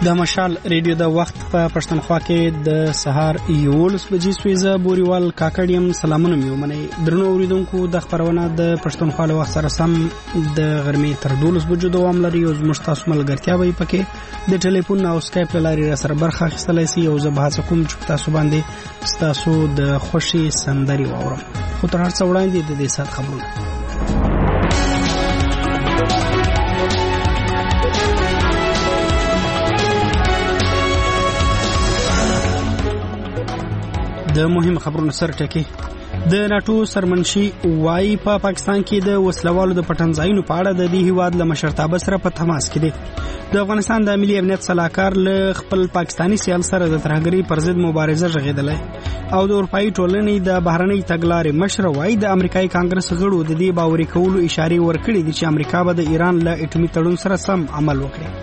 د مشال ریډیو د وخت په پښتونخوا کې د سهار 11 بجې سویزه بوريوال کاکړیم سلامونه میومنه درنو اوریدونکو د خبرونه د پښتونخوا له وخت سره سم د غرمې تر 12 بجو دوام لري او زموږ تاسو ملګرتیا وي پکې د ټلیفون او سکایپ لاري سره برخه اخیستلای شي او زه به کوم چې تاسو باندې تاسو د خوشي سندري واورم خو تر هر څه وړاندې د دې سات خبرونه د مهم خبرونو سر ټکی د ناتو سرمنشي وايي په پاکستان کې د وسلوالو د پټنځایونو په اړه د دې هیواد له مشرتابه سره په تماس کې دي د افغانستان د ملي امنیت صلاحکار له خپل پاکستانی سیال سره د ترهګرۍ پر ضد مبارزه غږیدلې او د اروپאי ټولنې د بهرنۍ تګلارې مشر وايي د امریکایي کانګرس غړو د دې باوري کولو اشاره ورکړې دي چې امریکا به د ایران له اټومي تړون سره سم عمل وکړي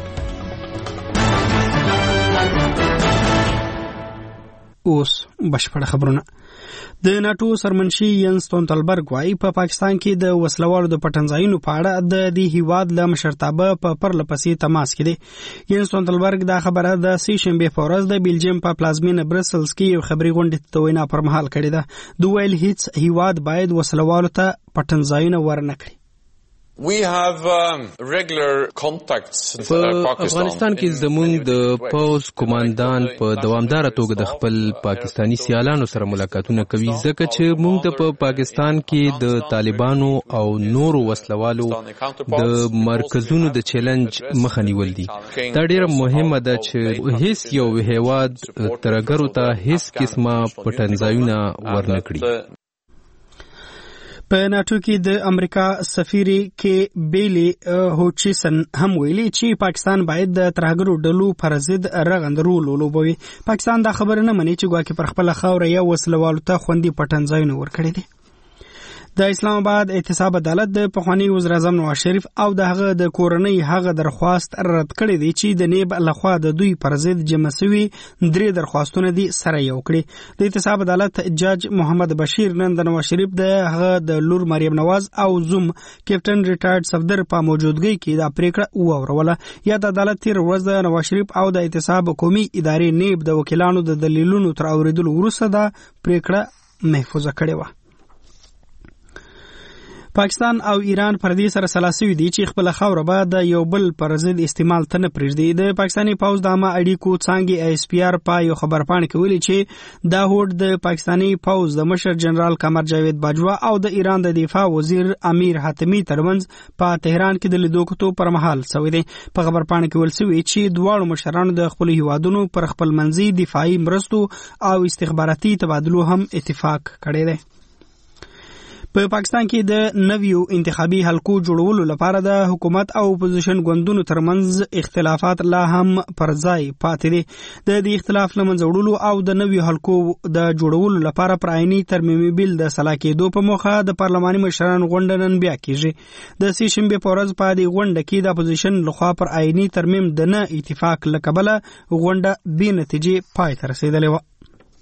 اوس بشپړ خبرونه د ناتو سرمنشي ینس ستولتنبرګ وايي په پاکستان کې د وسلوالو د پټنځایونو په اړه د دې هیواد له مشرتابه په پرلپسې تماس کې دي ینس ستولتنبرګ دا خبره د سې شنبه په ورځ د بیلجیم په پلازمینه برسلز کې یو خبري غونډه ته وینا پر مهال کړې ده دوی ویل هیڅ هیواد باید وسلوالو ته پټنځایونه ورنکړي We have regular contacts in Pakistan. افغانستان کې زموږ د پوز کمانډان په دوامداره توګه د خپل پاکستانی سیالانو سره ملاقاتونه کوي ځکه چې موږ د پاکستان کې د طالبانو او نورو وسلوالو د مرکزونو د چیلنج مخه نیول دي دا ډیره مهمه ده چې هیڅ یو هیواد ترګرو ته هیڅ قسمه پټنځایونه ورنکړي په ناتو کې د امریکا سفیري کې بیلی هوچیسن هم ویلي چې پاکستان باید د ترهګرو ډلو پر ضد رغند رول ولوبوي پاکستان دا خبره نه مني چې ګواکې پر خپل خاور یا وسلوالو ته خوندي پټنځایونه ورکړي دي د اسلام آباد احتساب عدالت د پخوانی وزیر اعظم نواز شریف او دغه د کورنۍ هغه درخواست رد کړی دی چې د نیب لخوا د دوی پر ضد جمع شوي 3 درخواستونه دي سره یو کړی د احتساب عدالت جج محمد بشیر نن د نواز شریف د هغه د لور مریم نواز او زوم کیپټن ریټایرډ صفدر په موجودګۍ کې دا پریکړه ووروله یا د عدالت تیر ورځ د نواز شریف او د احتساب قومي ادارې نیب د وکیلانو د دلیلونو تر اوریدلو وروسته دا پریکړه محفوظه کړې و پاکستان او ایران پر دې سره سلاسوي دي چې خپل خاور به د یو بل پر ضد استعمال ته نه پرېږدي د پاکستاني پوز د عامه اړیکو څانګې ایس پی آر په یو خبرپاڼه کې ویلي چې دا هوډ د پاکستاني پوز د مشر جنرال قمر جاوید باجوا او د ایران د دفاع وزیر امیر حاتمی ترمنځ په تهران کې د لیدو کتو پر مهال شوی دی په خبرپاڼه کې ویل شوی چې دواړو مشرانو د خپل هیوادونو پر خپل منځي دفاعي مرستو او استخباراتي تبادلو هم اتفاق کړی دی په پاکستان کې د نویو انتخابي حلقو جوړولو لپاره د حکومت او اپوزیشن ګوندونو ترمنځ اختلافات لا هم پر ځای پاتې دي د دې اختلاف لمنځه وړلو او د نویو حلقو د جوړولو لپاره پر عیني ترمیمي بیل د صلاح کېدو په موخه د پارلماني مشرانو غونډه نن بیا کیږي د سې شنبه په ورځ په دې غونډه کې د اپوزیشن لخوا پر عیني ترمیم د نه اتفاق لکبله غونډه بې نتیجې پای ته رسیدلې و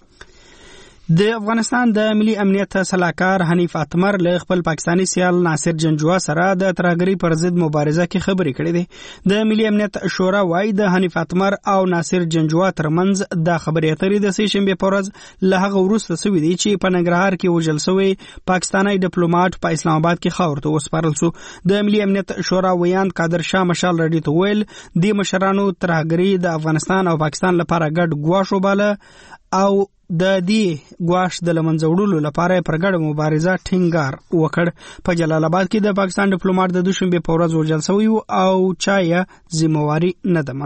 د افغانستان د ملي امنیت صلاحکار حنیف اتمر له خپل پاکستانی سیال ناصر جنجوا سره د ترهګرۍ پر ضد مبارزه کې خبرې کړې دي د ملي امنیت شورا وايي د حنیف اتمر او ناصر جنجوا ترمنځ د خبرې اترې د سې شنبه په ورځ له هغه وروسته شوې دي چې په ننګرهار کې وژل شوی پاکستانی ډیپلوماټ په اسلام آباد کې خاور ته وسپارل شو د ملي امنیت شورا ویاند قادر شاه مشال رډي ته ویل د مشرانو ترهګرۍ د افغانستان او پاکستان لپاره ګډ ګواښ وباله او د دې ګواښ د لمنځه وړلو لپاره پر ګډه مبارزه ټینګار وکړ په جلال آباد کې د پاکستان ډیپلوماټ د دوشنبه په ورځ وژل شوی او چا یې ذمہواری نه ده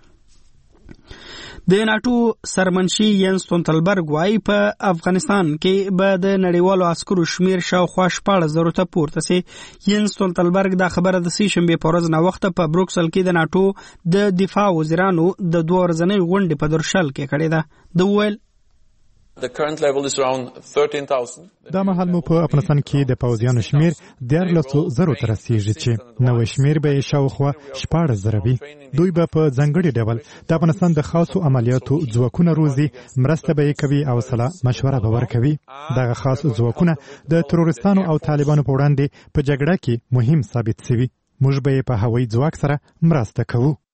منلې د ناتو سرمنشي ینس ستولتنبرګ وايي په افغانستان کې به د نړیوالو عسکرو شمیر شاوخوا 14,000 ته پورته سي ینس ستولتنبرګ دا خبره د سې شنبه په ورځ ناوخته په بروکسل کې د ناتو د دفاع وزیرانو د 2 ورځنۍ غونډې په درشل کې کړې ده د ویل The current level is around 13,000. دا مهال مو په افغانستان کې د پوځیانو شمیر 13,000 ته رسیږي چې نوې شمیر به شاوخوا 14,000 وي دوی به په ځانګړي ډول د افغانستان د خاصو عملیاتو ځواکونه روزي مرسته به کوي او سلا مشوره به ورکوي دغه خاص ځواکونه د تروریستانو او طالبانو په وړاندې په جګړه کې مهم ثابت شوي موږ به په هوایي ځواک سره مرسته کوو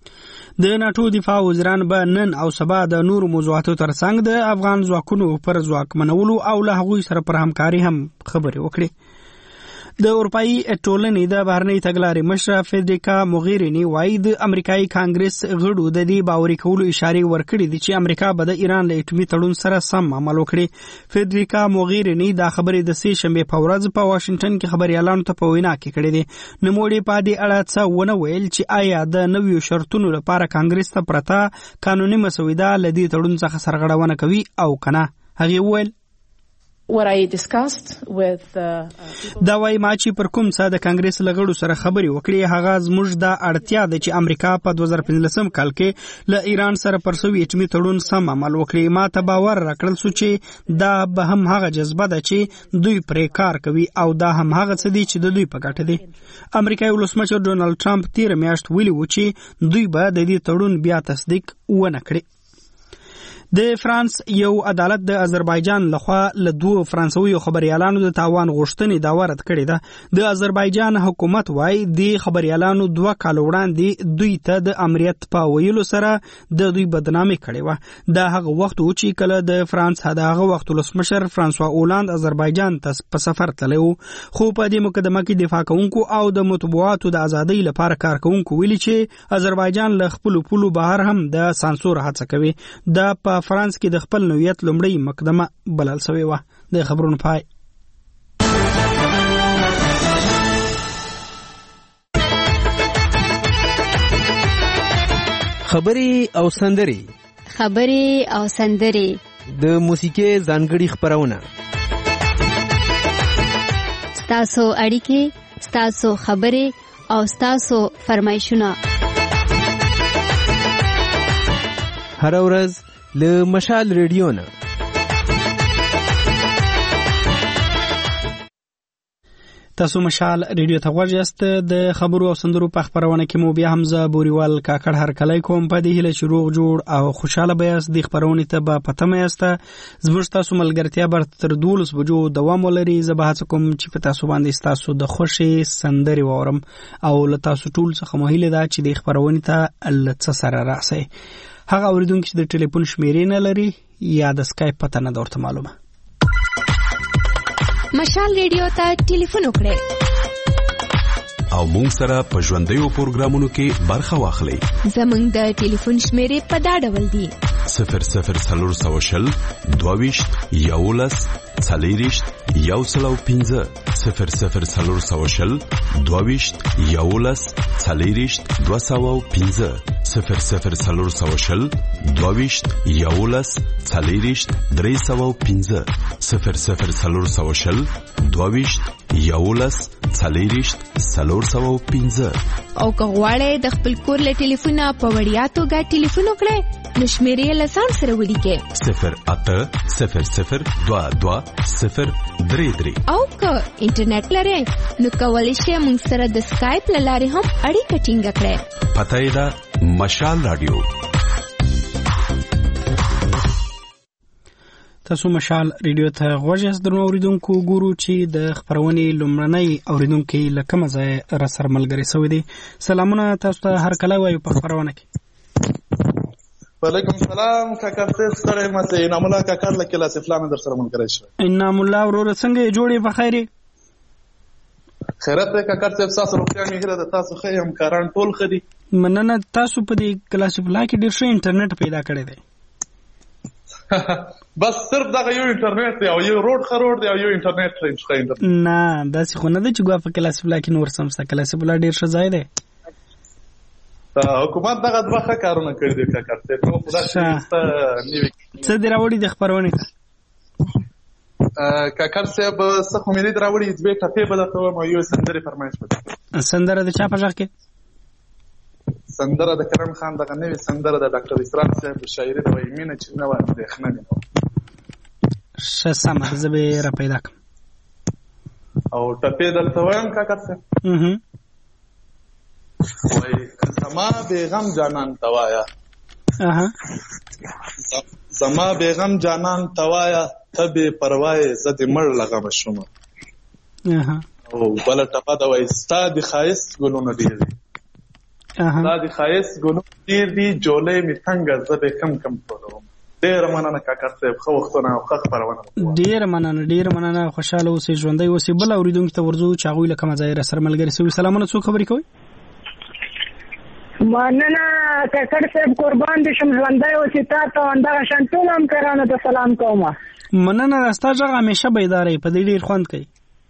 د ناتو دفاع وزیران به نن او سبا د نور موضوعاتو ترڅنګ د افغان ځواکونو پر ځواکمنولو او له هغوی سره پر همکاري هم خبرې وکړي. د اروپאי ټولنې د بهرنۍ تګلارې مشره فدریکا موغیرینی وايي د امریکایي کانګرس غړو د دې باوري کولو اشارې ورکړې دي چې امریکا به د ایران له اټومي تړون سره سم عمل وکړي. فدریکا موغیرینی دا خبرې د سې شنبې په ورځ په واشنگټن کې خبريالانو ته په وینا کې کړې دي. نوموړي په دې اړه څه ونه ویل چې آیا د نویو شرطونو لپاره کانګرس ته پرته قانوني مسوده له دې تړون څخه سرغړونه کوي او کنه. هغه ویل What I discussed with دا وايي ما چې پر کوم څه د کانګرس لغړو سره خبرې وکړې هغه زموږ د اړتیا ده چې امریکا په 2015 کال کې له ایران سره پر سوي اټومي تړون سم عمل وکړي. ما ته باور راکړل سو چې دا به هم هغه جذبه ده چې دوی پرې کار کوي او دا هم هغه څه دي چې د دوی په ګټه دي. امریکایي ولسمشر ډونالد ټرمپ تیر میاشت ویلي و چې دوی به د دې تړون بیا تصدیق ونه کړي. د فرانس یو عدالت د آذربایجان لخوا له دوه فرانسوي خبريالانو د تاوان غوښتنې دا ورد کړې ده. د آذربایجان حکومت وايي د خبريالانو 2 کال وړاندې دوی ته د امریت په ویلو سره د دوی بدنامي کړې و. دا هغه وخت و چې کله د فرانس هغه وخت ولسمشر فرانسوا اولاند آذربایجان ته په سفر تللی و. خو په دې مقدمه کې دفاع کوونکو او د مطبوعاتو د ازادۍ لپاره کار کوونکو ویلي چې آذربایجان له خپل پولو بهر هم د سانسور هڅه کوي. دا په فرانس کې د خپل نوعیت لومړی مقدمه بلل شوی و. د خبرونو پای. خبرې او سندري د موسیقي ځانګړي خبرونه ستاسو اړیکې ستاسو خبرې او ستاسو فرمایشونه هر ورځ له مشال ریډیو نه. تاسو مشال ریډیو ته غوږ یاست. د خبرو او سندرو په خبرونه کې مو بیا حمزه بوریوال کاکړ هرکلی کوم. په دې هیله چې روغ جوړ او خوشاله بیاست. د خبرونه ته به پته یاست. زموږ تاسو ملګرتیا بر تر 12 بجو دوام ولري. زه به هڅه کوم چې په تاسو باندې تاسو د خوشي سندري وورم او له تاسو ټول څخه مهیله ده چې د خبرونه ته لڅ سره راسي. هغه اوریدونکو چې د ټلیفون شمیرې نه لري یا د اسکایپ پته نه درته معلومه. مشال ریډیو ته ټلیفون وکړئ او مونږ سره په ژوندیو پروګرامونو کې برخه واخلئ. زمونږ د ټلیفون شمیرې په دا ډول دي: 00 22 11 40 105 00 22 11 40 205 00 22 11 40 305 00 22 11 40 305. او که غواړئ د خپل کور له ټلیفونه په وړیا توګه ټلیفون وکړئ نو شمیرې له ځان سره ولیکئ 0800 22 033. او که انټرنیټ لرئ نو کولی شئ موږ سره د اسکایپ له لارې هم اړیکه ټینګه کړئ. پته یې ده مشال رادیو. تاسو مشال ریډیو ته غوږ یاست. درنو اوریدونکو ګورو چې د خبرونې لومړنۍ اوریدونکو له کومه ځای را سره ملګري شوي دي. سلامونه تاسو ته هر کله وایو په خبرونه کې. وعلیکم السلام کاکا صاحب سره مته انعام الله کاکا لکه لاس فلان در سره ملګری شو. انعام الله ورور څنګه جوړې په خیره؟ خیرت کاکا صاحب تاسو روغتیا میهره د تاسو خې همکاران ټول خدي. مننه. تاسو په دې کلاس فلان کې ډیر ښه انټرنیټ پیدا کړی دی. بس صرف دا یو انټرنیټ دی او یو روډ خروډ دی او یو انټرنیټ ښه انټرنیټ. نه دا څه خو نه ده چې ګوا په کلاس فلان کې نور سمسته. کلاس فلان ډیر ښه ځای دی. حکومت دغه دوه ښه کارونه کړي دي کاکا صاحب. نو خدای څه دی راوړي د خبرونه کاکا صاحب څه خو مې دې راوړي دوه ټپې به درته وایم او یو سندرې فرمایش وکړم. سندره د چا په غږ کې؟ سندره د کرم خان دغه نوې سندره د ډاکټر اسرار صاحب شاعري د وایمینه چې نو اندېښنه نه ښه سمه زه به را پیدا کړم او ټپې درته وایم کاکا صاحب. وای زما بیغم جانان توایا زما بیغم جانان توایا تبه پروای زد مړ لغم شوم او بل ټپه دا وای ستا د خایست ګلونه دی دا د خایس ګونو ډیر دی جولې می څنګه زبې کم ټولوم. ډیر مننه کاکا صاحب، خو وختونه او خخ پرونه. ډیر مننه، خوشاله اوسې، ژوندۍ اوسې. بل اوریدونکو ته ورځو چې هغه له کومه ځای سره ملګری سوي. سلامونه، څوک خبرې کوي؟ مننه کاکا صاحب، قربان دې شم، ژوندۍ اوسې. تاسو اندغه شانټول هم کرانه ته سلام کوم. مننه، راستا ځای همیشه بیدارې په دې ډیر خوند کوي.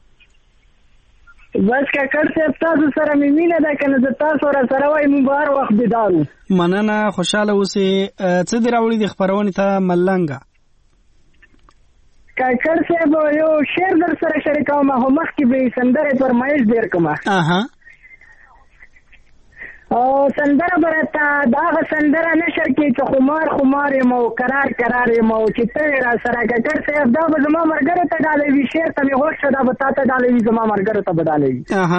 بس کاکا صاحب تاسو سره مې مینه ده، کنه د تاسو سره وای مو بهر وخت بیدارو. مننه، خوشاله اوسې. څه دی راوړي د خبرونې ته ملنګه؟ کاکا صاحب یو شعر در سره شریکوم، هو مخکې به سندره فرمایش ډیر کومه. او سندره برته دا سندره نشر کې چې خمار یم او قرار یم او چې ته را سره کاکا صاحب دا به زما مرګره ته ډالوي، شعر ته مې غوښته دا به تاسو ډالوي، زما مرګره ته بدالوي.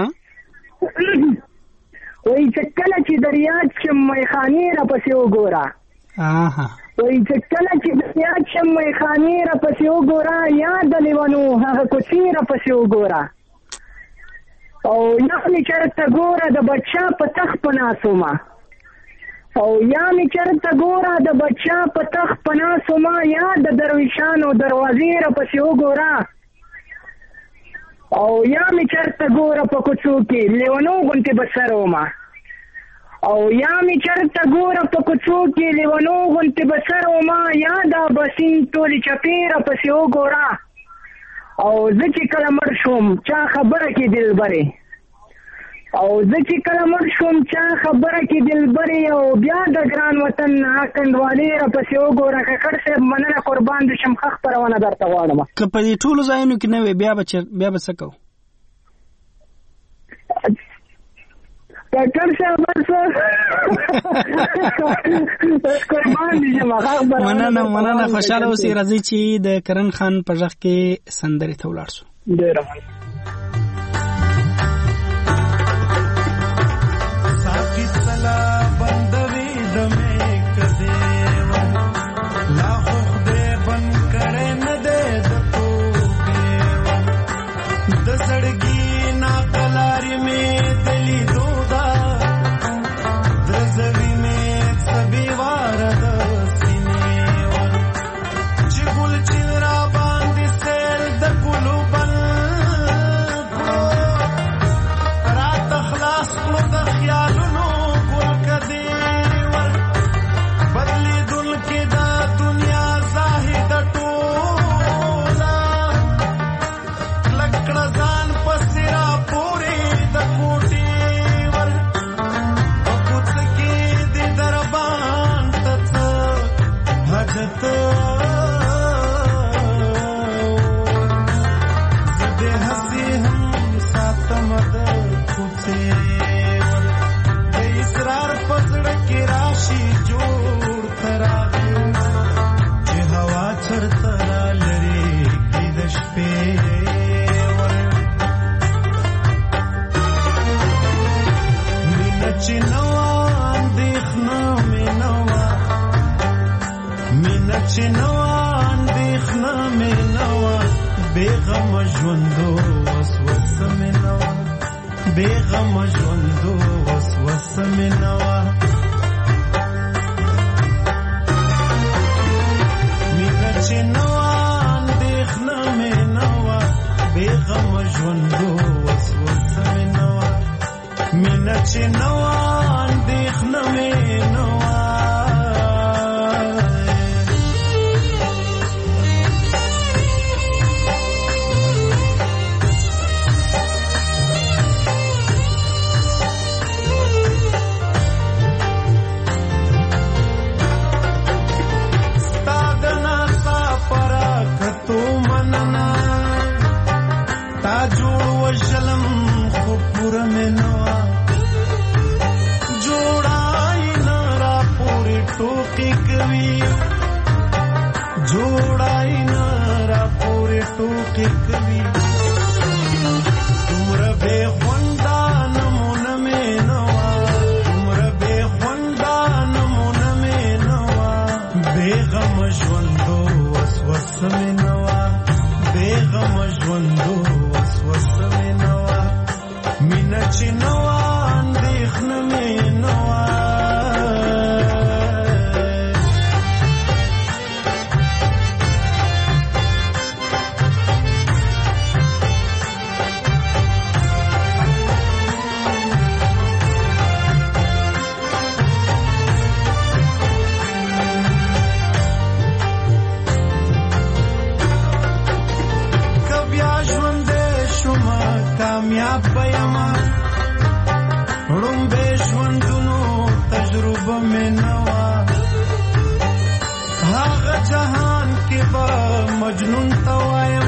وای چې کله چې دریاب کې میخانې را پسې وګوره، وای چې کله چې دریاب کې میخانې را پسې وګوره، یاد لیوانو هغه کوڅې را پسې وګوره. او یا می چرته ګوره د بچا په تخ پناسوما، او یا می چرته ګوره د بچا په تخ پناسوما، یا د درویشانو دروازې را پسې وګوره. او یا می چرته ګوره په کوڅو کې لیوانو غونټې بسروما، او یا می چرته ګوره په کوڅو کې لیوانو غونټې بسروما، یا دا بسین ټولې چپې را پسې وګوره. او زه چې کله مړ شوم چا خبره کې دلبرې، او زه چې کله مړ شوم چا خبره کې دلبرې، او بیا د ګران وطن کنډوالې را پسې وګوره. کاکړ صاحب مننه، قربان دې شم، ښه خپرونه درته غواړم. که په دې ټولو ځایونو کې نه وي بیا به څه کوو؟ کاکړ صاحب مننه، خوشاله اوسې. راځي چې د کرن خان په غږ کې سندرې ته ولاړ شو. ډېر साकी सला बंदवी दमे कदे ला खुदे बन करे न दे दतो द सड़गी ना कलारी में दिली दोदा द्रजवी में सभी वारद सीने चिगुल चिरा बांध सेल द कुलू बल रात खलास को द ख्यालनो कुल कदे बदली दुल के दा दुनिया जाहिद टोला लकड़ा जान पसिरा पूरे द कोटी वर कुछ की दी दरबान तत हजत दे हसी हम साथ मद खुसे इसरार पसड़ के राशि जोड़ करा जे हवा चरतरा लरे की दश पे मिनची नवा देखना में नवा मिनची नवा देखना में नवा बेगम ژوندو وسوس में नवा बेगम ژوندو وسوس में नवा मिनची नवा देखना में नवा बेगम ژوندو وسوس में नवा मिनची नवा देखना में नवा وشلم خپور में नवा जोड़ाई नरा पूरी टोकी कवि जोड़ाई नरा पूरी टोकी कवि तुमर बेखुंदा नमून में नवा तुमर बेखुंदा नमून में नवा बेगम ژوندو وسوس में नवा बेगम ژوندو وسوس में नवा मिनची नवा देखना में नवा جهان کې به مجنون توایم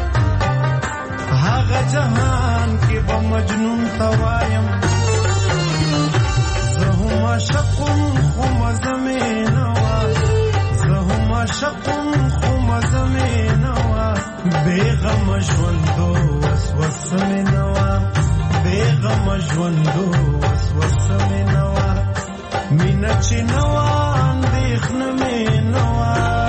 هغه جهان کې به مجنون توایم زه هم عاشقم خو مزه مې نه وه زه هم عاشقم خو مزه مې نه وه بېغمه ژوندو وسوسه مې نه وه بېغمه ژوندو وسوسه مې نه وه مینه چې نه وه اندېښنه مې نه وه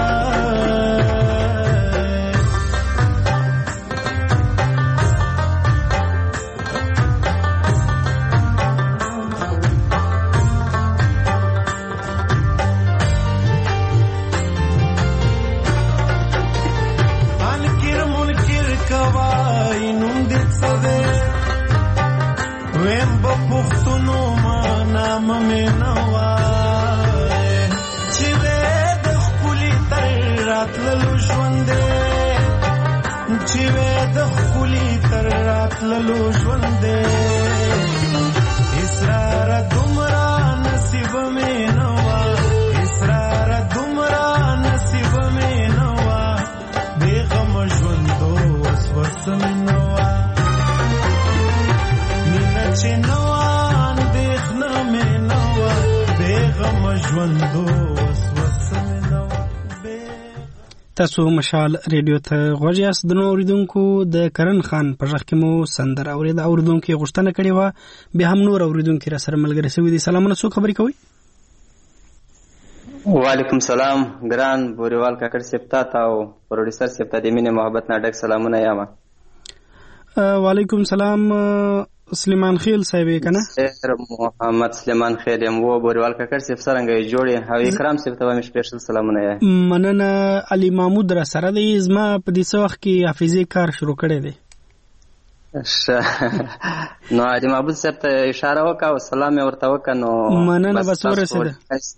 ویم با پختونو ما نام می نوای چی وی دخ کلی تر راتللو ژونده چی وی دخ کلی تر راتللو ژونده اسرار دومره نصیب می نوا اسرار دومره نصیب می نوا بیغم ژوندو وسوسه می نوا چې نوان دیخنه مې نوه بیغم ژوندو وسوسه مې نوه تاسو مشال ریډیو ته غوږ یاست د نو اوریدونکو د کرن خان په غږ کې مو سندره اورید اوریدونکو غوښتنه کړې وه بیا هم نور اوریدونکو را سره ملګري شوي دي سلامونه څوک خبرې کوي وعلیکم سلام ګران بوریوال کاکړ صاحب ته او پروډوسر صاحب ته د مینې محبت نه ډک سلامونه یم وعلیکم سلام سلیمان خیل صاحب کنه محمد سلیمان خیل یم و بوریوال کاکړ صاحب څنګه جوړې او اکرام صاحب ته مې سپیشل سلامونه یم مننه علي محمود را سره دی زما په دې وخت کې حافظي کار شروع کړی دی نو علي محمود صاحب ته اشاره وکړه او سلام یې ورته وکړه نو مننه بس ورسېده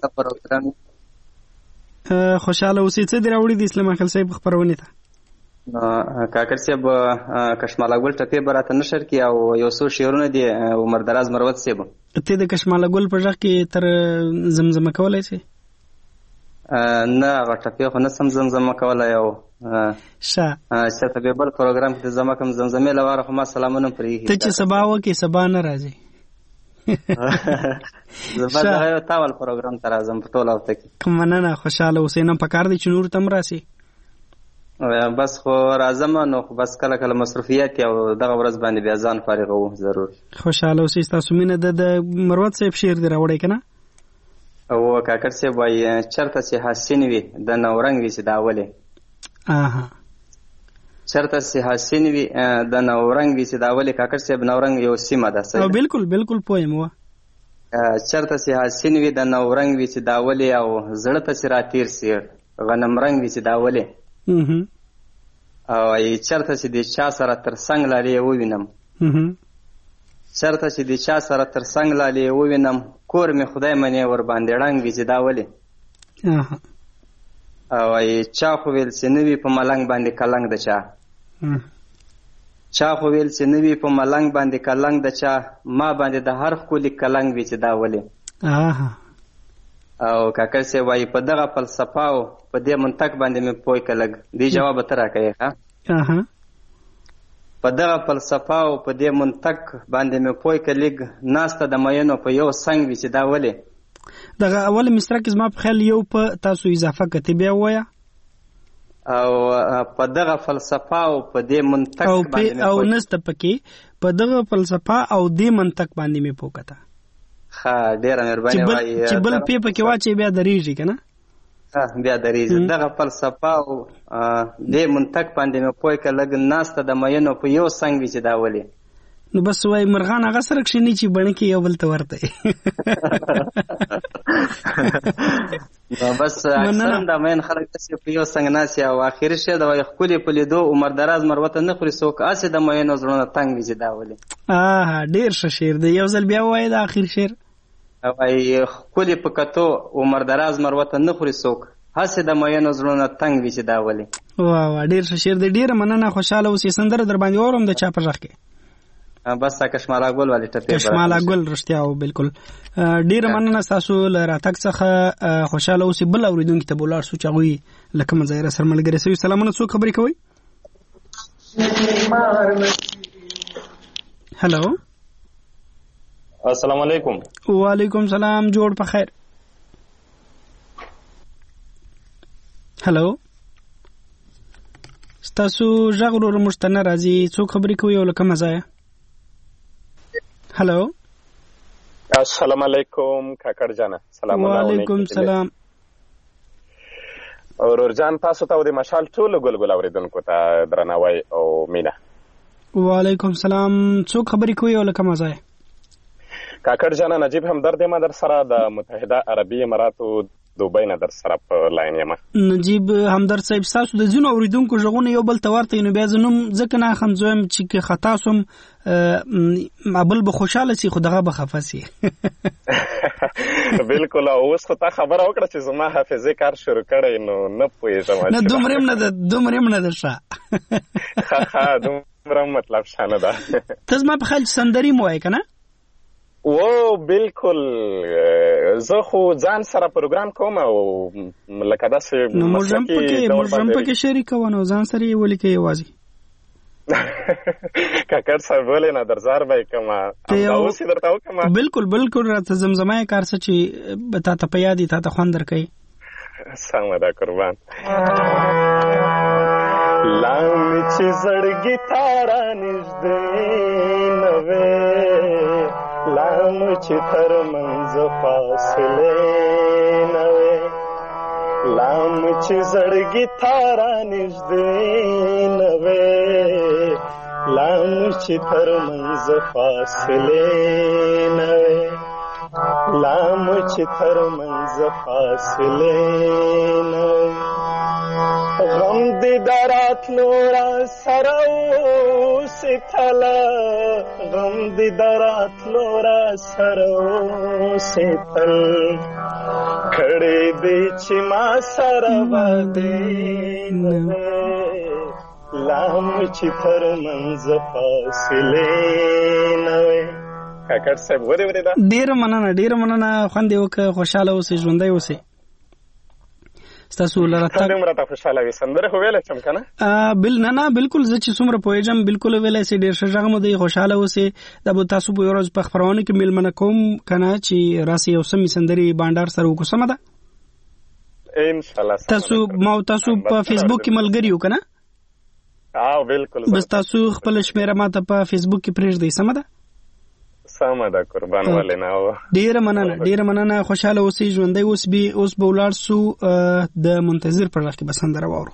خوشاله اوسې څه دی راوړي د سلیمان خیل صاحب خبرونه ته کاکړ صاحب کشماله ګل ټپې به راته نشر کړي او یو څو شعرونه دي عمر دراز مروت صاحب ته د کشماله ګل په غږ کې تر زمزمه کولی شې نه هغه ټپې خو نه سم زمزمه کولی او ښه چې ته بل پروګرام کې زما کوم زمزمې لپاره خو ما سلامونه پرېږدي ته چې سبا وکړې سبا نه راځې زما دغه یو تاول پروګرام ته راځم په ټوله هفته کې مننه خوشحاله اوسې نه پکار دی چې نور ته هم راسې بس خو راځم نو خو بس کله کله مصروفیات او دغه ورځ باندې بیا ځان فارغوم ضرور خوشحاله اوسئ ستاسو مینه د مروت صاحب شعر دی راوړی که نه او کاکړ صاحب وایي چېرته چې حسین وي د نورنګ وي چې د اولې چېرته چې حسین وي د نورنګ وي چې د اولې کاکړ صاحب نورنګ یو سیمه ده او بالکل بالکل پوه یم چېرته چې حسین وي د نورنګ وي چې د اولې او زړه ته چې راتېر سي غنم رنګ وي چې د اولې او چېرته چې د چا سره تر څنګ لالې ووینم چېرته چې د چا سره تر څنګ لالې ووینم کور مې خدای منې ور باندې ړنګ وي چې دا ولې او چا خو ویل چې نه وي په ملنګ باندې کلنګ د چا چا خو ویل چې نه وي په ملنګ باندې کلنګ د چا ما باندې د هر ښکلي کلنګ وي چې دا ولې او کاکړ صاحب وایي په دغه فلسفه او په دې منطق باندې مې پوه که لږ دې جواب ته راکوې په دغه فلسفه او په دې منطق باندې مې پوه که لږ ناسته د مینو په یو څنګ وي چې دا ولې دغه اول مصره کې زما په خیال یو په تاسو اضافه کتې بیا ووایه او په دغه فلسفه او په دې منطق باندې او نسته پکې په دغه فلسفه او دې منطق باندې مې پوه کته ښه ډېره مهرباني وایي چې بل پې پکې واچوې بیا درېږي که نه بیا درېږي دغه فلسفه او دې منطق باندې مې پوه که لږ ناسته د مینو په یو څنګ وي چې دا ولې نو بس وایي مرغان هغه سره کښېني چې بڼه کې یو بل ته ورته بس اکثرا د مین خلک داسې په یو څنګ ناست او اخري شعر د وایي ښکلې په لیدو عمر دراز مروته نه خوري څوک هسې د مینو زړونه تنګ وي چې دا ولې ډېر ښه شعر دی یو ځل بیا ووایه د اخر شعر وایي ښکلې په کتو عمر دراز مروته نه خوري څوک هسې د مینو زړونه تنګ وي چې دا ولې واه ډېر ښه شعر دی ډېره مننه خوشحاله اوسې سندره در باندې اورم د چا په غږ کې بس کشمالا ګل والی ټپه کشمالا ګل رښتیا او بالکل ډیر مننه تاسو لراتک څخه خوشاله اوسئ. بل اوریدونکو ته بولار سوچ غوي لکه مزایره سره ملګری سوي. سلامونه، څوک خبرې کوي؟ هلو السلام علیکم. وعلیکم سلام، جوړ په خیر. هلو ستاسو ژغ ورو مشتنه راځي، څوک خبرې کوي او لکه مزایه؟ هلو السلام علیکم کاکړ جانه. سلام علیکم. سلام اورور جان، تاسو ته د مشال ټول ګلګل اوریدونکو ته درناوی او مینه. وعلیکم سلام، څوک خبرې کوي او لکه مزایه؟ کاکړ جانه نجیب همدرد یم در سره د متحده عربي اماراتو دوبۍ نه در سره په لاین یم. نجیب همدرد صاحب، تاسو د ځینو اوریدونکو ژغونه یو بل ته ورته نو بیا زنوم ځکه نه خمزویم چې خطا سوم بل به خوشاله سي خو دغه به خفه سي. بالکل. اوس خو تا خبره وکړه چې زما حافظه کار شروع کړی نو نه پوهېږم. نه دومره نه ده ښه دومره مطلب شانه ده. ته زما په خیال سندري مو وایې که نه؟ و بالکل، زه خو ځان سره پروګرام کوم او لکه داسې نو موږ هم پکې شریک کوو نو ځان سره یې ولیکئ یوازې. کاکړ صاحب ولې نه درزار به یې کومه همدا اوس یې درته وکړمه. بالکل راته زمزمه یې کار څه چې تا ته په یاد یې تا ته خوند درکوي. سمه ده قربان. لام چې زړګي تا را نږدې نه وې، لام چې تر منځ فاصلې نه وې، لام چې زړګي تا را نږدې نه وې، لام چې تر منځ فاصلې نه وې، لام چې تر منځ فاصلې نه وې. غم دې دراتلو را سره اوسې تله، غم دې دراتلو را سره اوسې تل، کړې دې چې ما سره وعدې نه وې، لام چې تر منځ فاصلې نه وې. کاکړ صاحب ورې ده. ډېره مننه، خوند یې وکړه، خوشحاله اوسئ، ژوندی اوسئ. ستاسو لراتک څنګه مرته خوشاله وي سندره خو ویل چم کنه نه بالکل زه چې څومره پوهیږم بالکل ویلای سي ډیر ښه ژغ مو دی خوشاله اوسئ. دا به تاسو په ورځ په خبرونه کې میلمنه کوم کنه چې راسي یو سمې سندري بانډار سره وکړو. سم ده ان شاء الله. تاسو په فیسبوک کې ملګری یو کنه؟ بالکل. بس تاسو خپل شمیره ماته په فیسبوک کې پرېږدئ. سم ده؟ سمه ده قربان ولې نه. ډیره مننه، خوشاله اوسئ، ژوندی اوس به ولاړ سو د منتظر پر غږ کې به سندره واورو.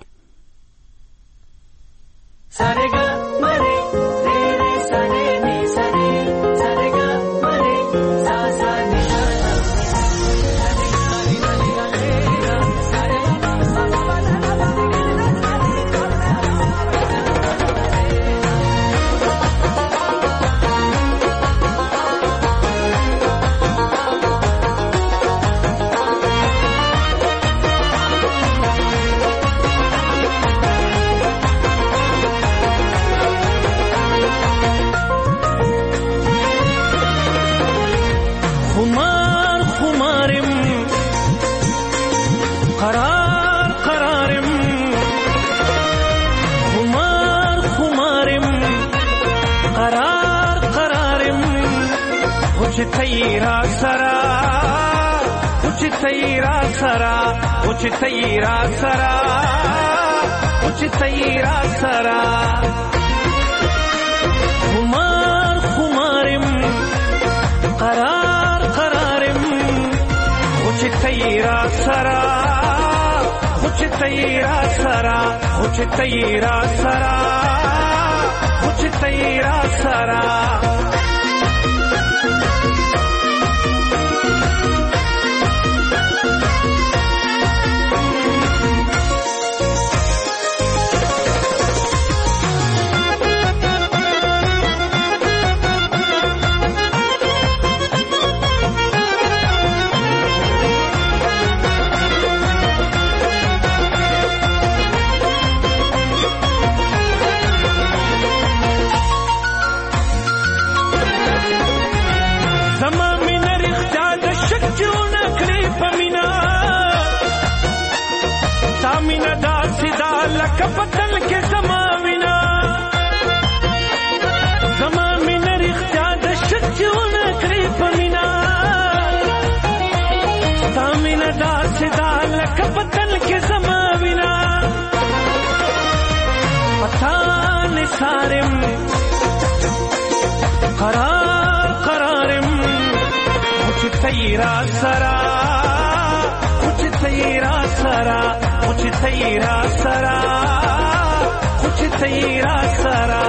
لکه پتل کې زما وینا زما مینه رښتیا د شچونه کړې په مینا ستا مینه داسې ده لکه پتل کې زما وینا پتا نثارم قرارم چې تیرا سرا تیرا سرا مجھے تیرا سرا مجھے تیرا سرا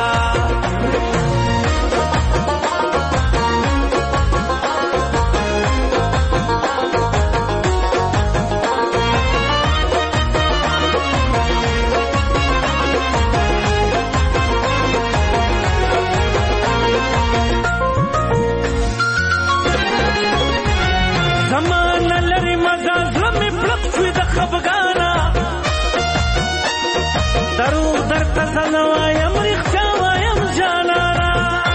خفګانا درو درته زنوایم رښتیا وایم جانانا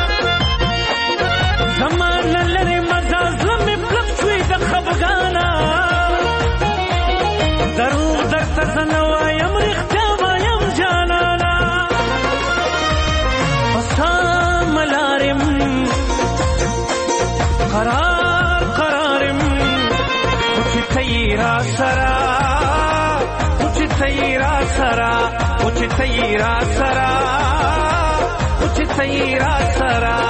زمان لري مزه زړه مې پلک شوی د خفګانا درو درته زنوایم رښتیا وایم جانانا پسام لارم قرارم مجھے تیرا سرا تیرا سرا مجھے تیرا سرا مجھے تیرا سرا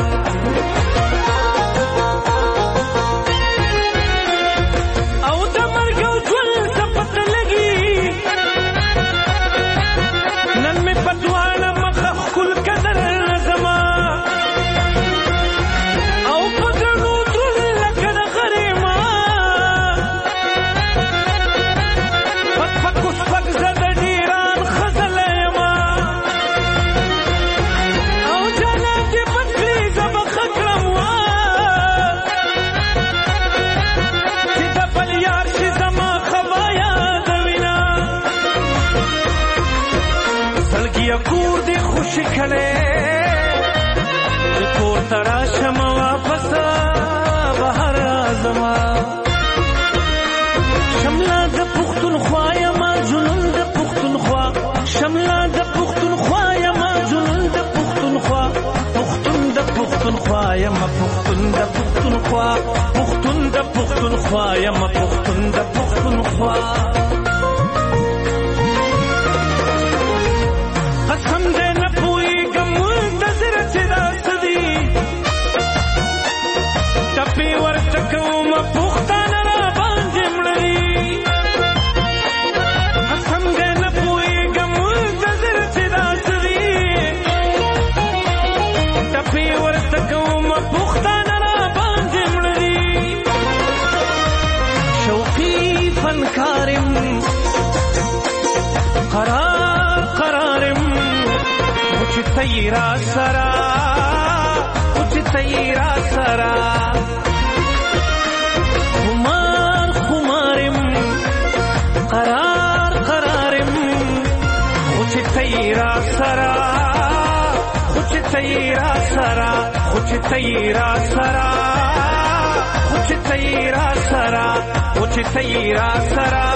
او د مرګ او ژوند څه پته لګي نن مې په دواړه مخه ښکل قدر زما او په ګڼو دروند لکه د غریما پک زد ډیران خزل یما او جانا دې بدلی زب خکرم وا چې د بل یار شي زما خوایا د وینا سلګیا کور دې خوش کړي کور ترا شم واپس بهر زما شملا د پښتونخوا یم جنون د پښتونخوا شملا د پښتونخوا یم جنون د پښتونخوا پښتون د پښتونخوا یم پښتون د پښتونخوا پښتون د پښتونخوا یم پښتون د پښتونخوا قسم دې نه پوهېږم منتظر چې داسې دي ټپې ورته کوم پښتانه را باندې مړوي قرارم مجھے تیرا سرا مجھے تیرا سرا خمارم قرارم مجھے تیرا سرا مجھے تیرا سرا مجھے تیرا سرا مجھے تیرا سرا مجھے تیرا سرا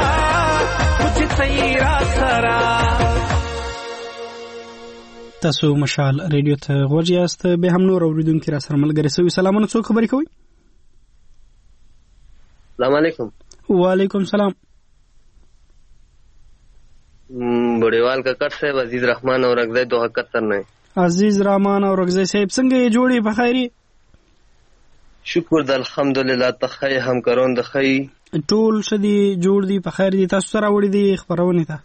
تاسو مشال ریډیو ته غوږ یاست به هم نور اوریدونکو را سره ملګری سوي سلامونه څوک خبرې کوي السلام علیکم وعلیکم السلام بډیوال ککړ صاحب عزیز رحمان اور اگزای 271 نه عزیز رحمان اور اگزای صاحب څنګه یې جوړې په خیری شکر د الحمدلله تخی هم کرون د خی ټول شدي جوړ دي په خیر دي تاسو سره وړي دي خبرونه ته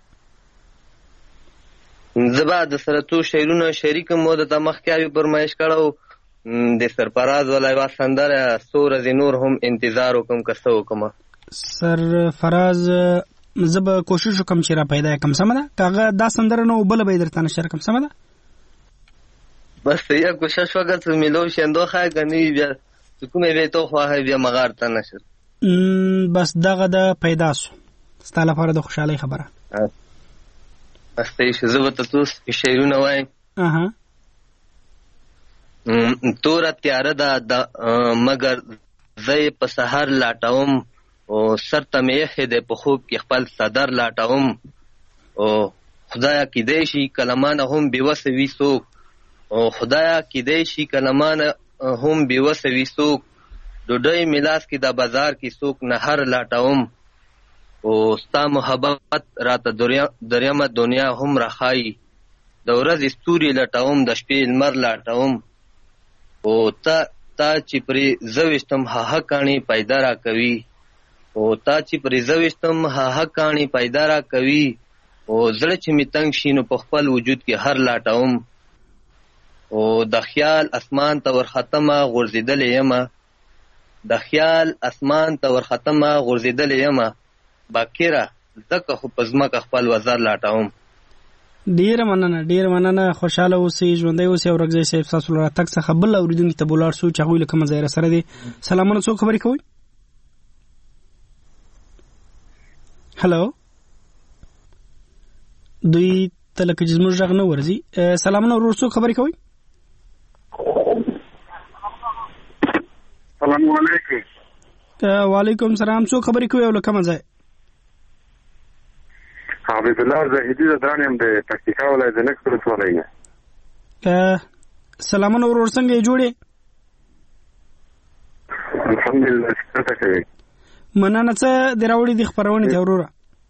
زبا د سره تو شیرونه شریک مو د تمخ کې پرمایش کړو د سرفراز ولای واسندره سور از نور هم انتظار وکم کسو کوم سرفراز زب کوشش وکم چې را پیدا کم سم ده کاغه دا سندره نو بل به درته نشر کم سم ده بس یا کوشش وکړ ملو شندو خا غنی بیا کومه به تو خو بیا مغار ته نشر بس دغه د پیدا سو ستاله لپاره د خوشحالي خبره استې شزبت توس شیرونه وای تور تیار ده مگر زې په سحر لاټوم او سر ته مې خې د په خوب کې خپل صدر لاټوم او خدایا کیدای شي کلمانه هم بیوسه وي څوک او خدایا کیدای شي کلمانه هم بیوسه وي څوک ډوډۍ میلاس کې د بازار کې څوک نهر لاټوم او ستا محبت راته دریمه دنیا هم راخایي د ورځې ستوري لټوم د شپې لمر لاټوم او تا چې پرې زویشتم هغه کاڼي پیدا را کوي او تا چې پرې زویشتم هغه کاڼي پیدا را کوي او زړه چې می تنګ شي نو په خپل وجود کې هر لاټوم او د خیال اسمان ته ورختمه غورځېدلې یمه د خیال اسمان ته ورختمه غورځېدلې یمه باکره ځکه خو په ځمکه خپل وزر لاټوم. ډیر مننه خوشاله اوسئ ژوندۍ اوسئ او رګزی صاحب تاسو له راتګ څخه بل اوریدونکي ته بولاړ سو چې هغوی له کومه ځایه سره دي. سلامونه څوک خبرې کوئ؟ هلو دوی ته لکه چې زموږ غږ نه ورځي. سلامونه ورور څوک خبرې کوئ؟ السلام علیکم. وعلیکم سلام څوک خبرې کوئ او له کومه ځای؟ حبیب الله زاهدی درانیم د پکتیکا ولایت د نکسر ولسوالۍ نه. سلامونه ورور څنګه یې جوړې؟ الحمدلله شکر ته کوي. مننه. څه دې راوړي دي خپرونې ته وروره؟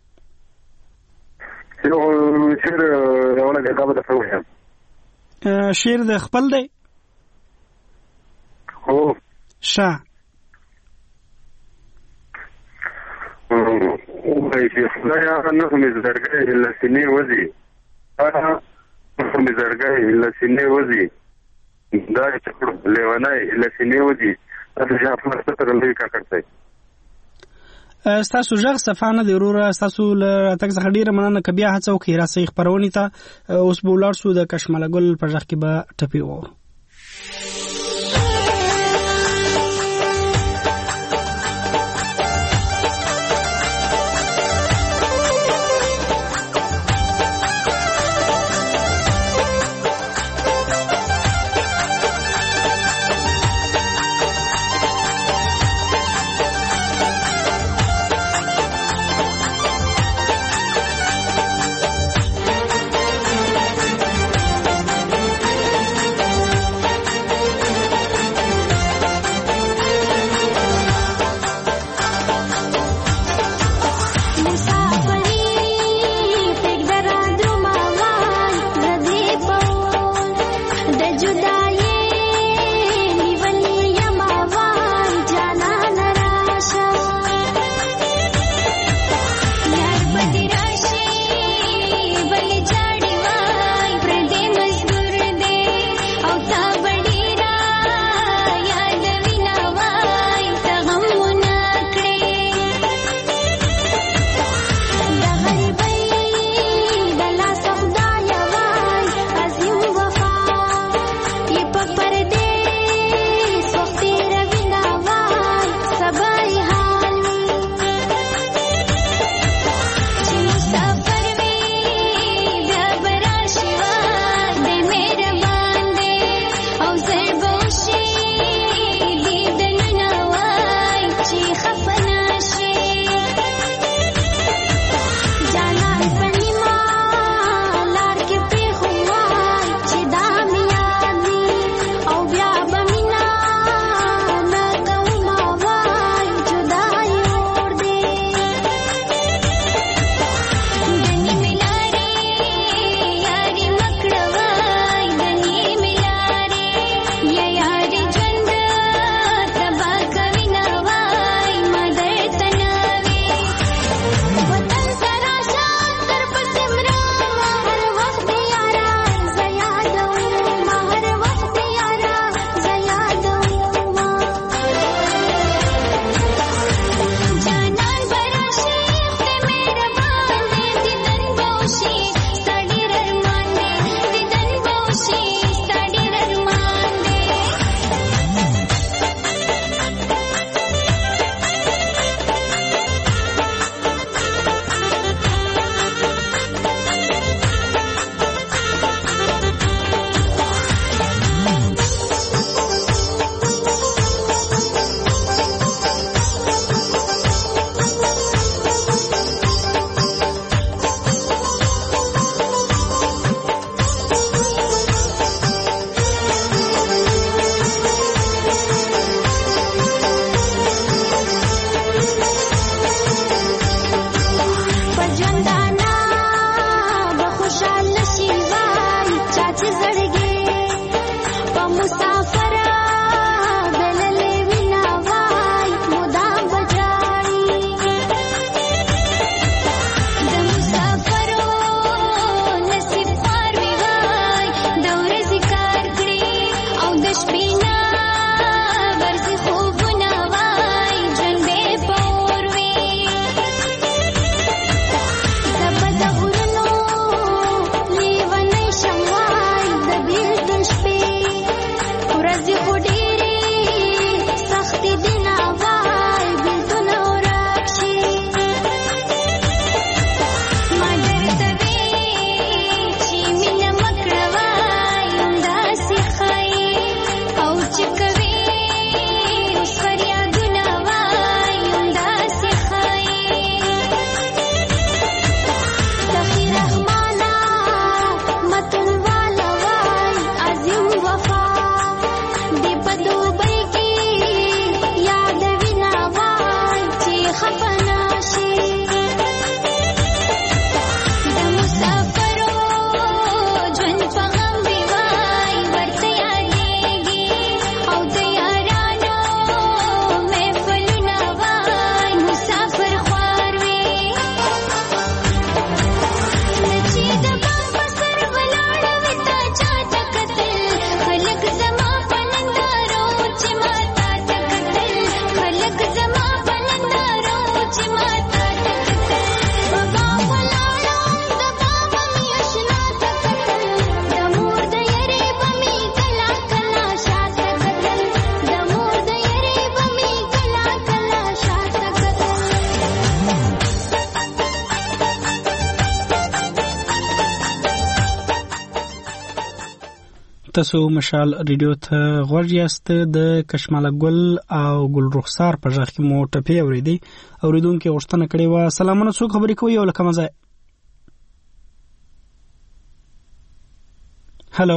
یو شعر راوړی دی هغه به درته ووایم. شعر د خپل دی؟ هو. ښه. خدایا نه خو مې زرګی له سینې وځي خو مې زرګی له سینې وځي دا چکړ لیونی له سینې وځي تاسو چې خپل ستر لوی کار کوي. ستاسو غږ صفه نه دی وروره. ستاسو له راتګ څخه ډیره مننه که بیا هڅه وکړئ راسئ خپرونې ته. اوس به ولاړ سو د کشمله ګل په غږ کې به ټپې واورو. تاسو مشال ریډیو ته غوږ یاست. د کشماله ګل او ګل رخسار په ځخ کې مو ټپی اوریدي. اوریدونکو غوښتنه کړې و سلامونه څوک خبرې کوي او لکه مزه. هالو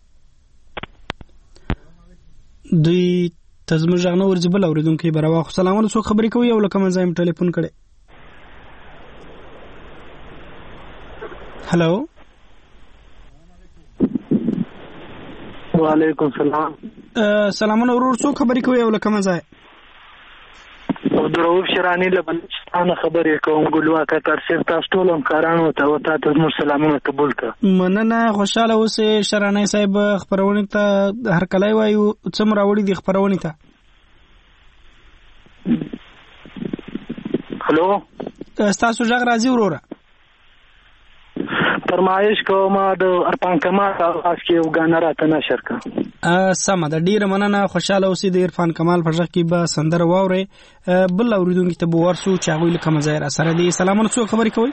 دوی تزمو ځغنه ورځبل اوریدونکو بروا سلامونه څوک خبرې کوي او لکه مزه هم ټلیفون کړي. هالو وعلیکم السلام. سلامونه ورور څوک خبرې کوي او لکه مزه. عبدالرؤف شرانی له بلوچستان خبرې کوم. ګلوا کاکړ صاحب تاسو ټول همکارانو ته او تاسو مو سلامونه قبول کړه. مننه خوشاله اوسې شرانی صاحب. خبرونه ته هر کله وایو څومره راوړي دي خبرونه ته. هلو تاسو ځګ راځي وروره. فرمایش کوم د ارپان کمال اواز کې یو غانا راته نشر کا. سم ده ډیره مننه خوشاله اوسې. د عرفان کمال په ځخ کې به سندره واوري. بل اوریدونکو ته به ورسو چې هغه لکه مزایر سره دي. سلامونه څوک خبرې کوي.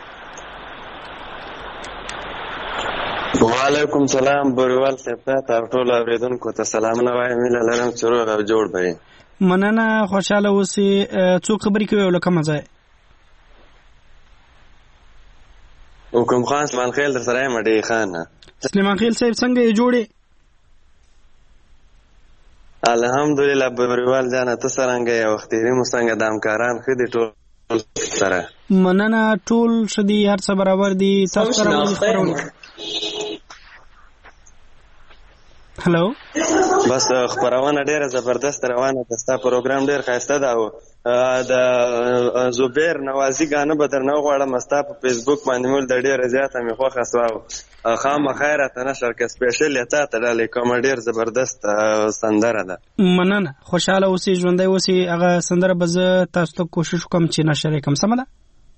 وعلیکم السلام بروال صاحب ته ټول اوریدونکو ته سلامونه وایم. مله لرم چې روغ او جوړ به. مننه خوشاله اوسې. څوک خبرې کوي او لکه مزایر. حکم خان سلیمان خیل در سره مډی خان. سلیمان خیل صاحب څنګه یې جوړې؟ الحمدلله بروال جان ته څنګه یې وخت یې مو څنګه د همکاران خدي ټول سره. مننه ټول شدي هر څه برابر دي. تاسو سره خبرونه. هلو بس خبرونه ډیره زبردست روانه ده. ستا پروګرام ډیر ښایسته ده. د زبیر نوازی غانه به درنه غواړم. ستا په فیسبوک باندې مول د ډیره زیاته مې خوښه سوه. خامخا ته نشر کې سپیشل تا ته ډالې کوم. ډیر زبردست سندره ده. مننه خوشاله اوسې ژوندۍ اوسې. هغه سندره به زه تاسو ته کوشش وکم چې نشر یې کم. سمه ده.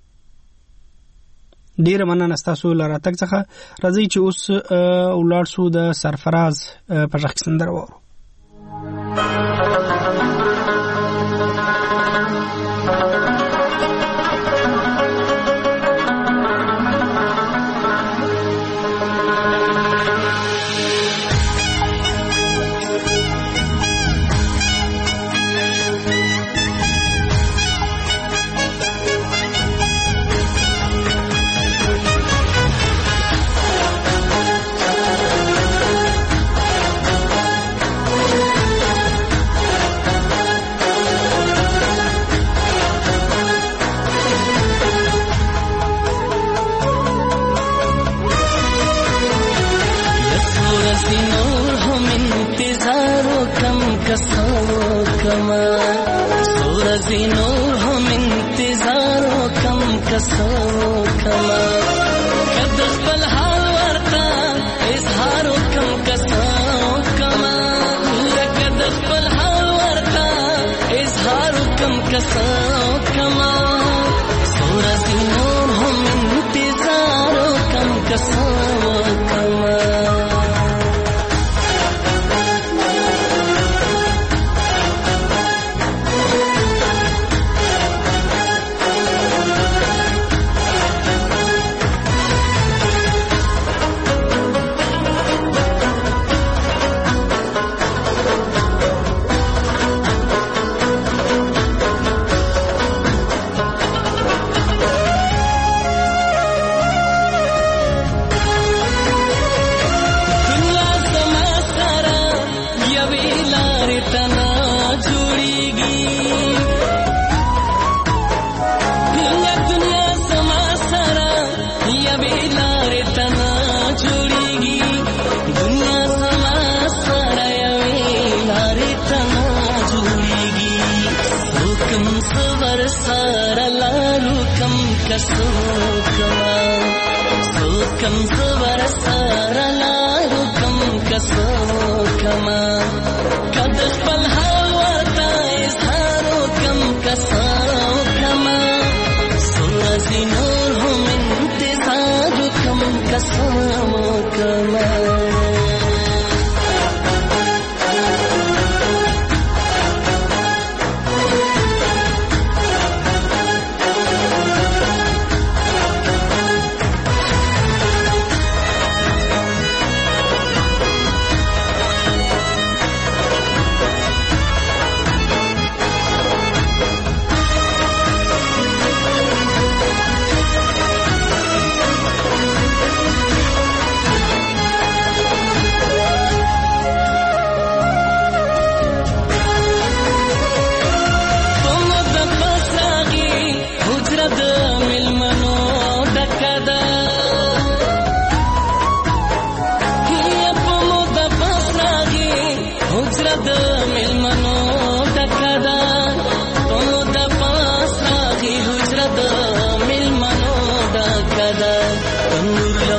ډیره مننه ستاسو لاره تک څخه. راځي چې اوس ولاړ شو د سرفراز په ځخ سندره وورو.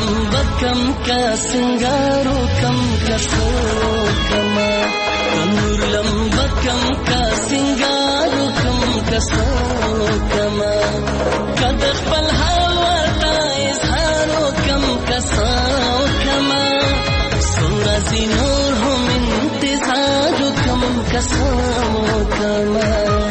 لمبکم کا سنگارو کم کسو کما تنور لمبکم کا سنگارو کم کسو کما کد خپل هوا تا اظهارو کم کسو کما سورزی نور هم انتظارو کم کسو کما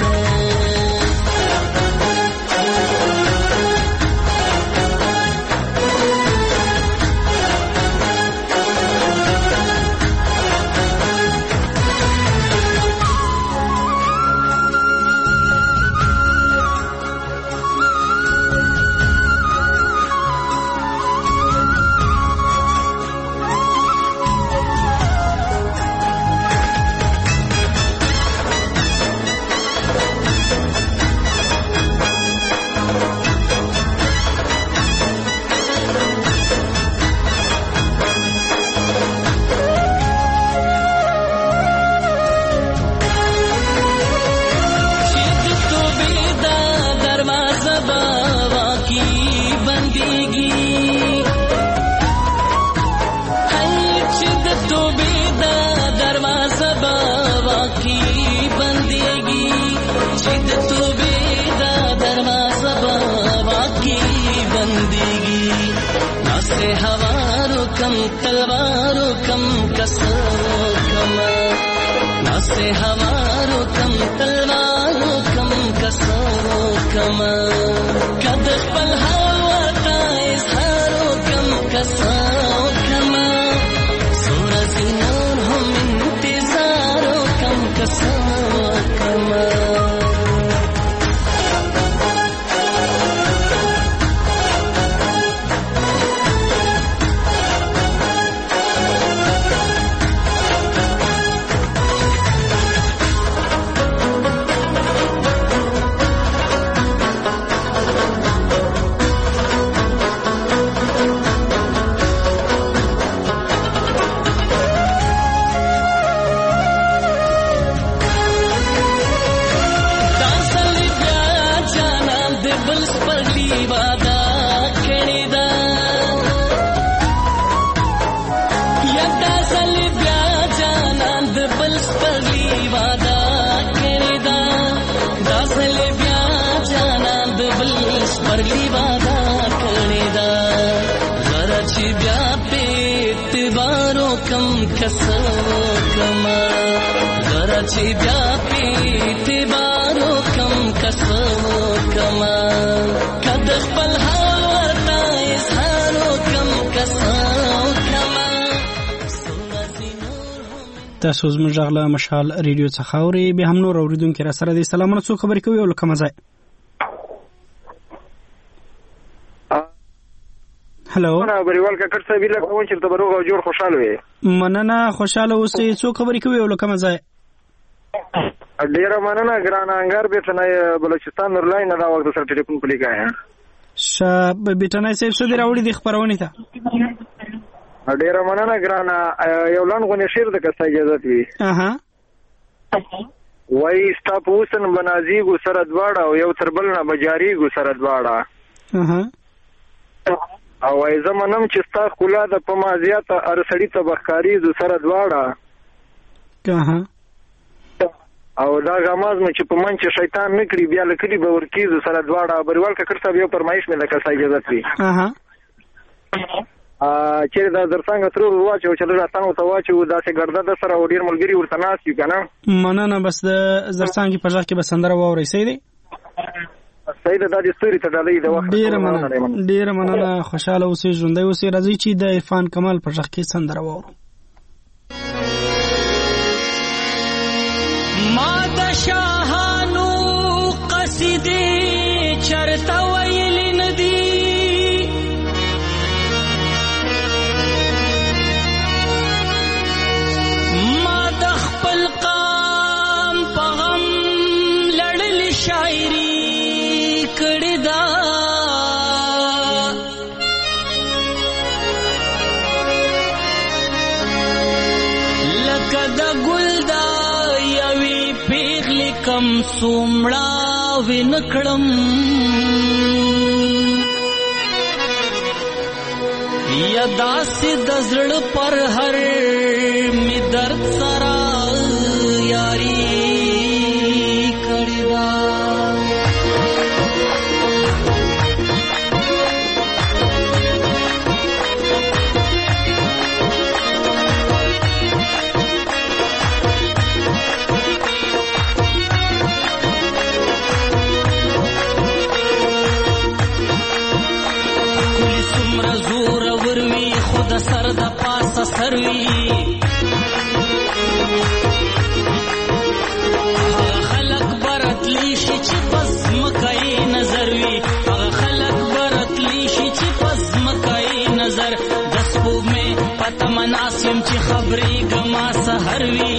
तलवारों कम कसो कमा नासे हवारों कम तलवारों कम कसो कमा कद पल हवा का इजहारों कम कसो कमा सूरज नूर हम इंतजारों कम कसो कमा कसो कमा जरा ची व्यापी बारो कम कसो कमा कद पल हवा ता इजहारो कम कसो कमा تاسو زموږ غلا مشال ریډیو څخه اوري به هم نور اوریدونکو را سره د سلامونه څو خبرې کوي او لکه مزه هلو بریوال کا کټ صاحب لکه وون چې ته بروغ او جوړ خوشاله وي مننه خوشاله اوسې څو خبرې کوي او لکه مزه ډیره مننه ګران انګار به څنګه بلوچستان نورلاین دا وخت سره ټلیفون پلی کایا شاب بیٹنای صاحب څه دی راوړي د خبرونه ته ډیره مننه ګران یو لان غونې شیر د کسا اجازه وي اها وای ستاپوسن بنازي ګو سره دواړه او یو تربل نه بجاری ګو سره دواړه اها او ای زمانم چې ستا خلا د پمازیات ارسړی تبخکاری ز سره دواړه اها او دا غماز مې چې په من چې شیطان نکړي بیا لکړي به ورکی ز سره دواړه بریوال کا کړ صاحب یو فرمایش مې لکه اجازه وي اها چې دا درڅنګ تر واچو چې دا تاسو ته واچو دا څه ګرځه د سره وډیر ملګری ورته ناس یو کنه مننه بس د زرڅنګ په ځای کې به سندره ووري سي دي سید د دې ستوري ته ډالۍ د وخت ډیر مننه خوشاله اوسې ژوندۍ اوسې راځي چې د عرفان کمال په ځای کې سندره وورو ما د شاهانو قصیدې چرته ویل ندی ما د خپل قام په غم لړل شاعري کړې ده لکه د ګل دا یوې پیغلې کم څومړه ونکړم یا داسې د زړه پر هر می درد سره یاری کړی دا د سر د پاسه سروي هغه خلق برتلی شي چې پس مکای نظر وي هغه خلق برتلی شي چې پس مکای نظر د سپوږمۍ پته مناسم چې خبرې ګما سحر وي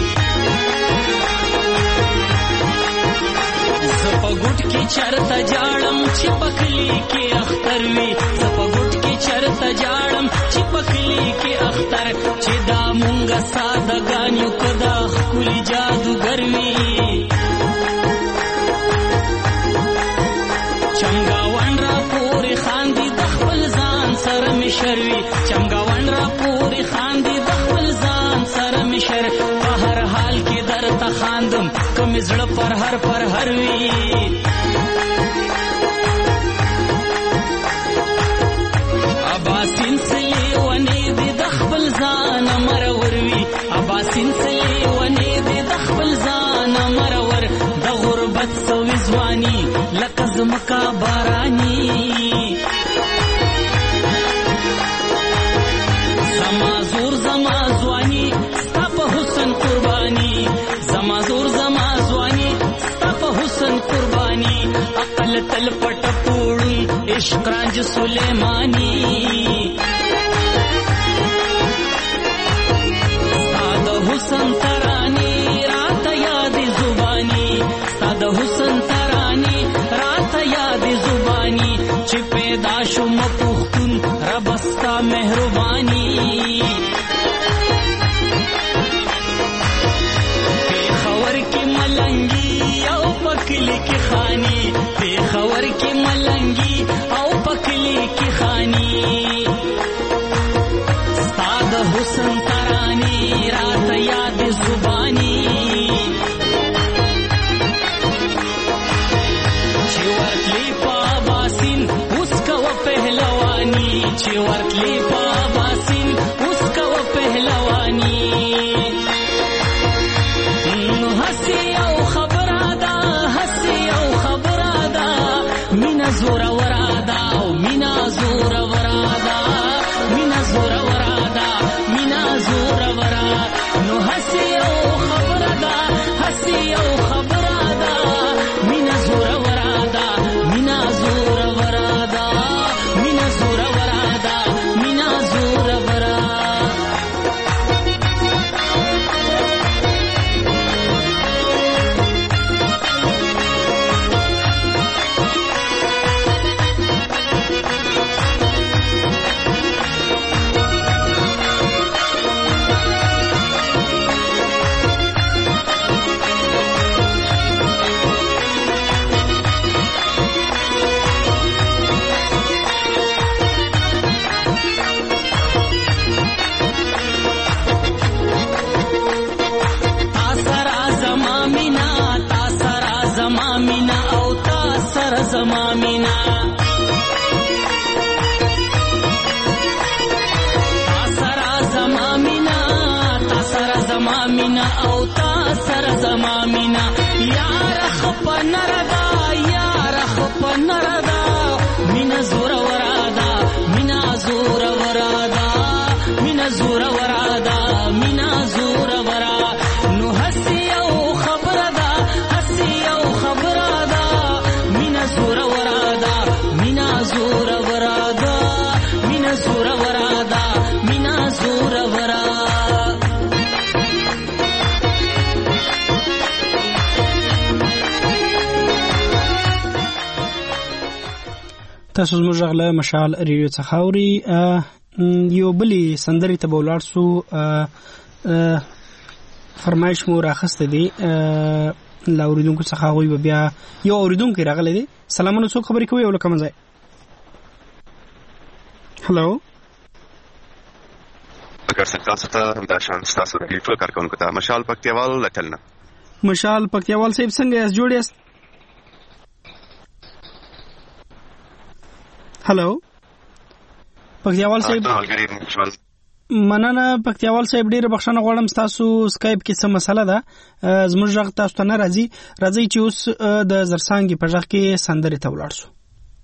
زپګوټ کې چرته جاړم چې پکلی کې اختر وي زپګوټ کې چرته جاړم چې پکلی کې اختر چې دا مونږه سادهګانو کدا خولي جادوګر وي چمګاون را پورې خاندي د خپل ځان سره مشر وي چمګاون را پورې خاندي د خپل ځان سره مشر په هر حال کې درته خاندم کم زړه پر هر وي اباسین سلی ونی دی د خپل ځان مرور وي اباسین سلی ونی دی د خپل ځان مرور د غربت سوي ځواني لکه زمکا باراني زما زور زما ځواني ستا په حسن قرباني زما زور زما ځواني ستا په حسن قرباني عقل تل پټ پوړی عشق رانج سلیمانی ستا د حسن ترانی رات یاد زبانی ستا د حسن ترانی رات یاد زبانی چې پیدا شوم پختون رب ستا مهربانی پیښور کې ملنګي او پکلی کې خانی پیښور کې ملنګي او پکلی کې خانی ستا د حسن ترانی رات یاد زبانی چې ورتلی په باسین اوس کوه پهلوانی چې ورتلی په باسین اوس کوه پهلوانی هسي او خبره ده هسي او خبره ده مینا زوره وراده او مینا زوره وراده مینا زوره وراده مینا زوره ورا نو هسي او خبره ده هسي او خبره ده مینا زوره وراده مینا زوره وراده مینا زوره وراده مینا زوره ورا زما مینا تاسرا زما مینا تاسرا زما مینا او تاسرا زما مینا یار خپ نردا یار خپ نردا مینا زور ورادا مینا زور ورادا مینا زور ورادا مینا زور ورا نو هسي او خبردا هسي او خبردا مینا زور ورادا مینا زور ورادا مینا زور ورادا مینا زور ورا تاسو زموږ غله مشال ریډیو څخه اوري یو بلی سندري ته بولار سو فرمایش مو راخسته دي لا اوریدونکو څخه غوي بیا یو اوریدونکو راغلی دي سلامونه څو خبرې کوي ولکه مزه هلو څنګه تاسو ته دا شان تاسو د ټول کارکونکو ته مشال پکتیوال لټلنه مشال پکتیوال صاحب څنګه یاست جوړ یاست هالو پکتیوال صاحب مننه پکتیوال صاحب ډیره بخښنه غواړم تاسو سکایپ کې څه مسله ده زموږ غږ تاسو ته نه راځي چې اوس د زرسانګي په غږ کې سندرې ته ولاړ شو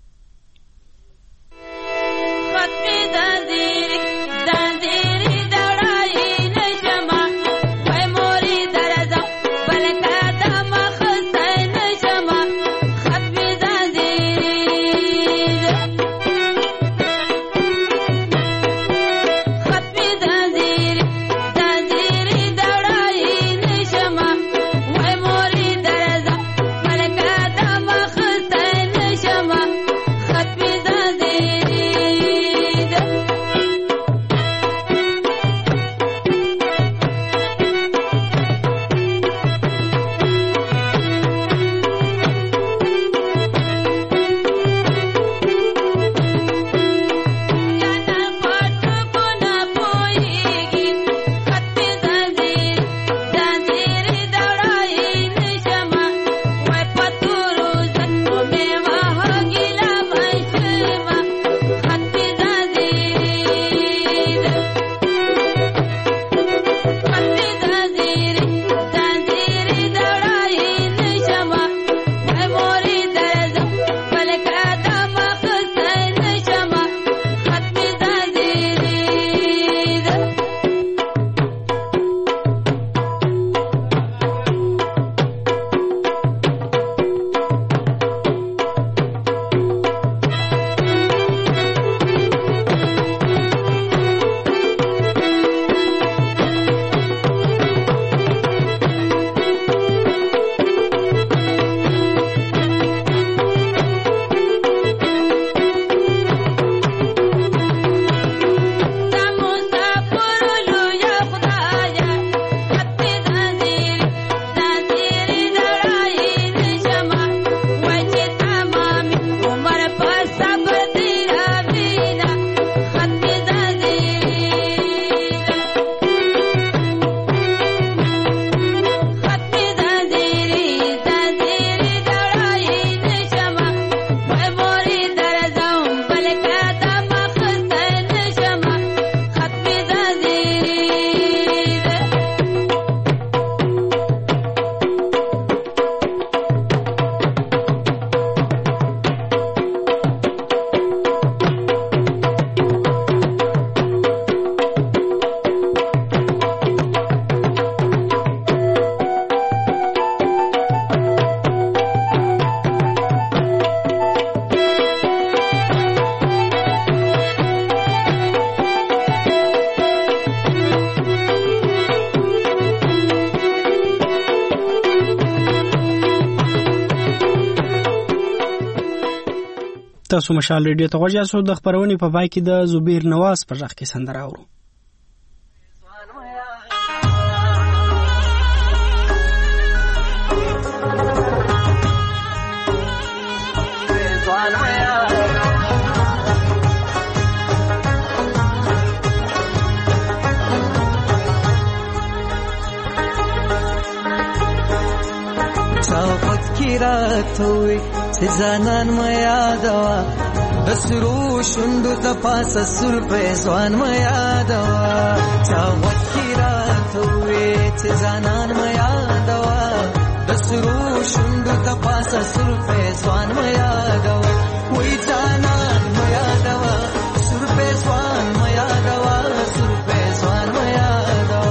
تاسو مشال ریډیو ته غوږ یاست د خبرونې په پای کې د زبیر نواز په غږ کې سندره اورو راتوي چې ځانان ما یادوا د سرو شوندو ته پاسه سر په ځوان ما یادوا چا وکی راتوي چې ځانان ما یادوا د سرو شوندو ته پاسه سر په ځوان ما یادوا وای ځانان ما یادوا سر په ځوان ما یادوا سر په ځوان ما یادوا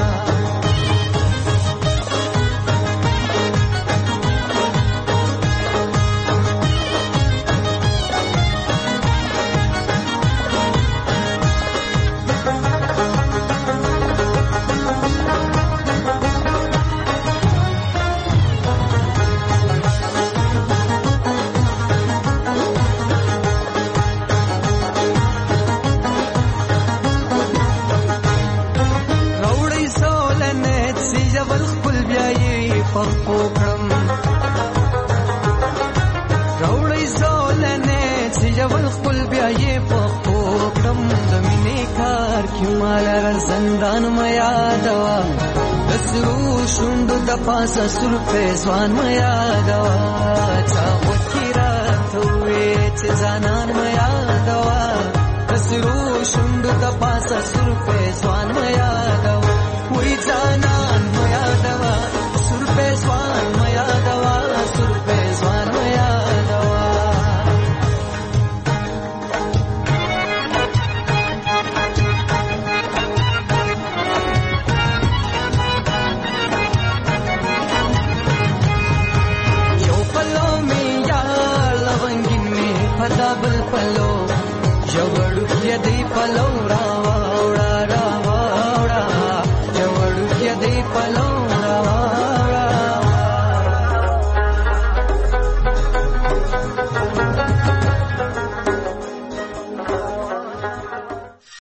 راوړی زولنې چې یو خپل بیا یې په خپل کړم د مینې کار کې مال زندان میا دوا دسرو شوندو د پاسه سر پیسوان میا دوا چا وکیرا توې چې ځانان میا دوا دسرو شوندو د پاسه سر پیسوان میا دوا وې ځانان میا دوا سر پیسوان میا دوا سر پیسوان میا دوا पलो जवड़ू यदि पलो